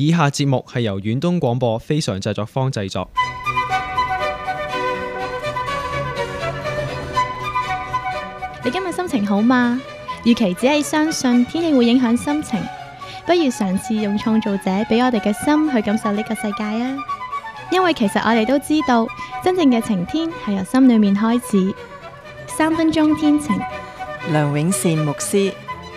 以下節目係由遠東廣播非常製作坊製作。 你今日心情好嗎？與其只係相信天氣會影響心情，不如嘗試用創造者俾我哋嘅心去感受呢個世界啊！因為其實我哋都知道，真正嘅晴天係由心裏面開始。3分鐘天晴， 梁永善牧師。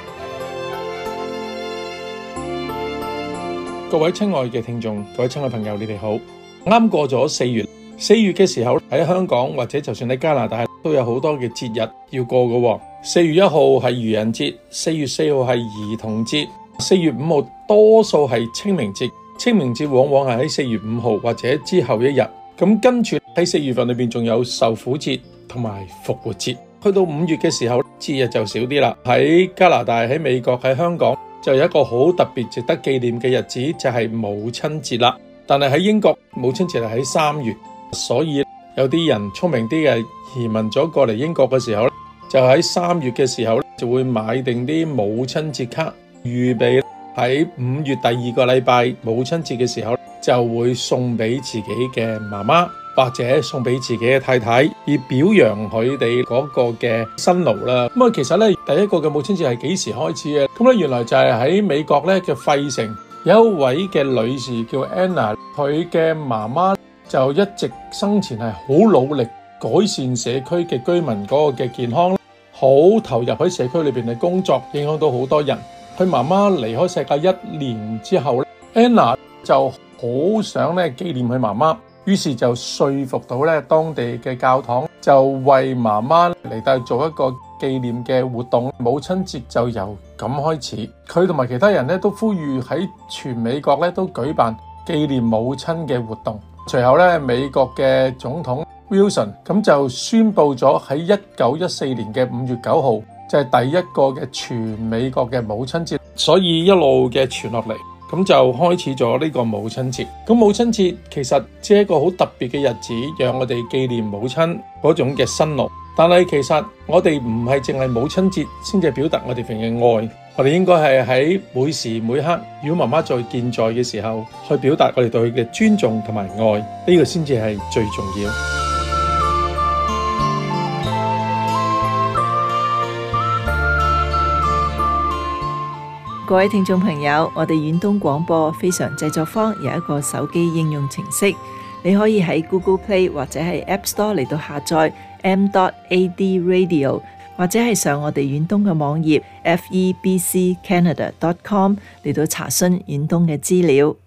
各位親愛嘅聽眾，各位親愛朋友，你哋好。啱過咗4月，4月嘅時候喺香港或者就算喺加拿大都有好多嘅節日要過嘅。4月1號係愚人節，4月4號係兒童節，4月5號多數係清明節。清明節往往係喺4月5號或者之後一日。咁跟住喺4月份裏邊仲有受苦節同埋復活節。去到5月嘅時候，節日就少啲啦。喺加拿大、喺美國、喺香港就有一個好特別值得紀念嘅日子，就係母親節啦。但係喺英國母親節係喺3月，所以有啲人聰明啲嘅移民咗過嚟英國嘅時候，就喺3月嘅時候就會買定啲母親節卡，預備喺5月第2個禮拜母親節嘅時候就會送俾自己嘅媽媽或者送俾自己嘅太太，以表揚佢哋嗰個嘅辛勞啦。咁啊，其實咧第一個嘅母親節係幾時開始嘅？咁咧原來就係喺美國咧嘅費城有一位嘅女士叫 Anna， 佢嘅媽媽就一直生前係好努力改善社區嘅居民嗰個嘅健康，好投入喺社區裏邊嘅工作，影響到好多人。佢媽媽離開世界1年之後咧 Anna 就好想咧紀念佢媽媽，於是就說服到咧當地嘅教堂，就為媽媽嚟到做一個紀念嘅活動。母親節就由咁開始，佢同埋其他人咧都呼籲喺全美國咧都舉辦紀念母親嘅活動。隨後咧美國嘅總統 Wilson 咁就宣布咗喺1914年嘅5月9號就係第一個嘅全美國嘅母親節，所以一路嘅傳落嚟，咁就開始咗呢個母親節。咁母親節其實只係一個好特別嘅日子，讓我哋紀念母親嗰種嘅辛勞。但係其實我哋唔係淨係母親節先至表達我哋份嘅愛，我哋應該係喺每時每刻，如果媽媽在健在嘅時候，去表達我哋對佢嘅尊重同埋愛，呢個先至係最重要。 各位聽眾朋友，我哋遠東廣播非常製作坊有一個手機應用程式，你可以喺 Google Play 或者係 App Store 嚟到下載 m.ad radio， 或者係上我哋遠東嘅網頁 febccanada.com 嚟到查詢遠東嘅資料。